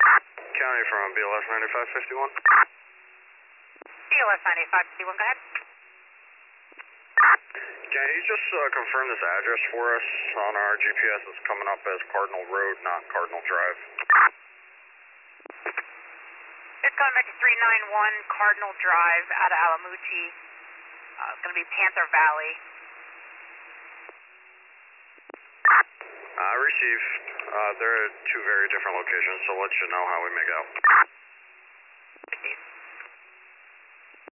County from BLS 9551. BLS 9551, go ahead. Can you just confirm this address for us on our GPS? It's coming up as Cardinal Road, not Cardinal Drive. It's coming back to 391 Cardinal Drive out of Alamuti. It's going to be Panther Valley. Receive. They're at two very different locations, so let you know how we make out. Receive.